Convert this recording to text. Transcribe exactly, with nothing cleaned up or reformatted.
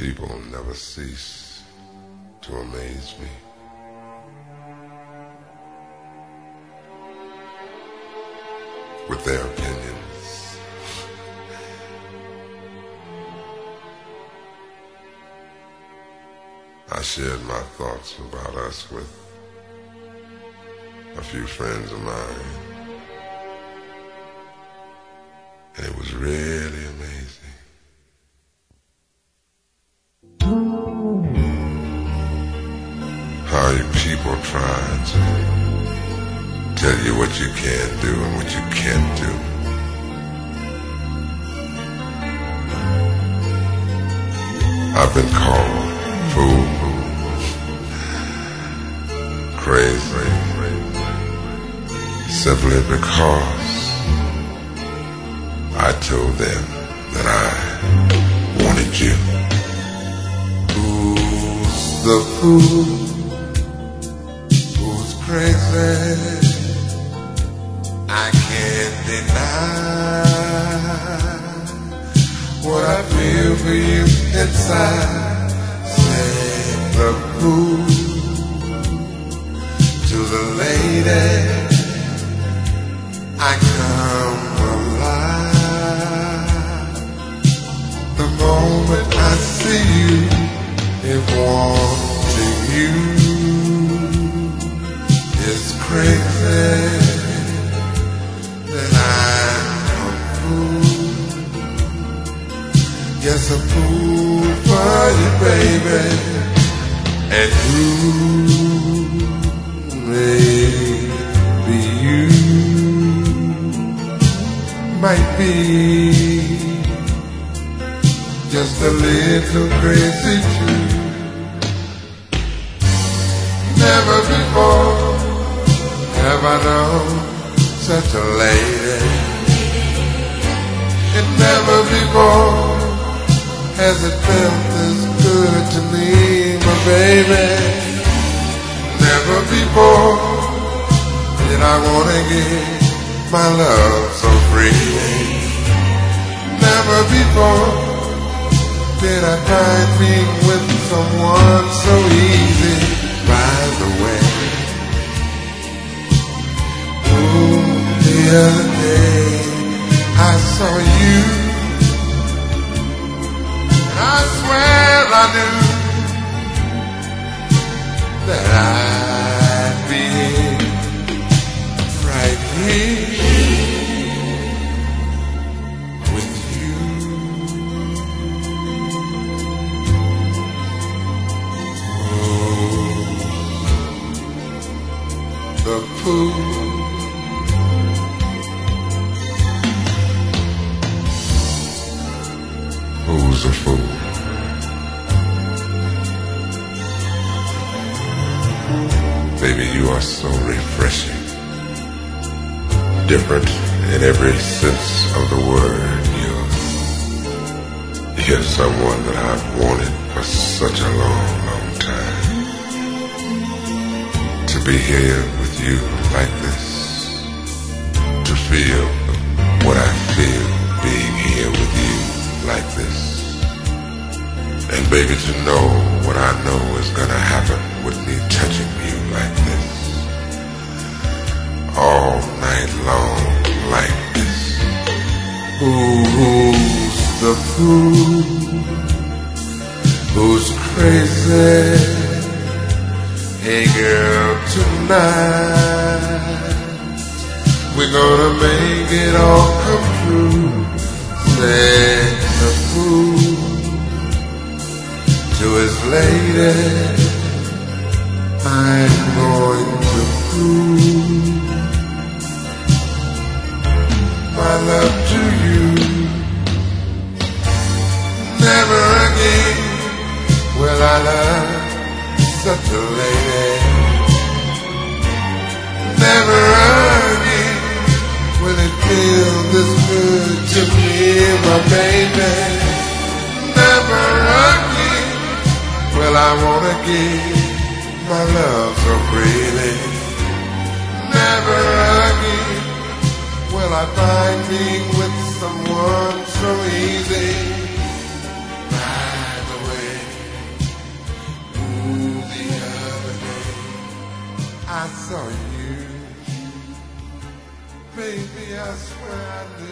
people never cease to amaze me. With their opinions. I shared my thoughts about us with a few friends of mine, and it was really amazing. How you people try to tell you what you can do and what you can't do. I've been called fool, crazy, simply because I told them that I wanted you. Who's the fool? Who's crazy? I can't deny what I feel for you inside. Say the fool to the lady, I come alive. The moment I see you, if wanting you is crazy, then I'm a fool. Yes, a fool for you, baby. And who maybe you might be just a little crazy too. Never before have I known such a lady. And never before has it felt this good to me, my baby. Never before did I want to give my love so freely. Never before did I find being with someone so easy. By the way, ooh, the other day I saw you, and I swear I knew that I'd be right here with you. Oh, the fool. Who's a fool? Baby, you are so refreshing. Different in every sense of the word. You're, you're someone that I've wanted for such a long, long time. To be here with you like this. To feel what I feel being here with you like this. And baby, to know what I know is gonna happen with me touching you like this. All night long like this. Who's the fool? Who's crazy? Hey girl, tonight we're gonna make it all come true. Said the fool to his lady, I'm going to prove my love to you. Never again will I love such a lady. Never again will it feel this good to me, my baby. Never again will I wanna give my love so freely. Never again will I find being with someone so easy. By the way, I saw you. Baby, I swear I knew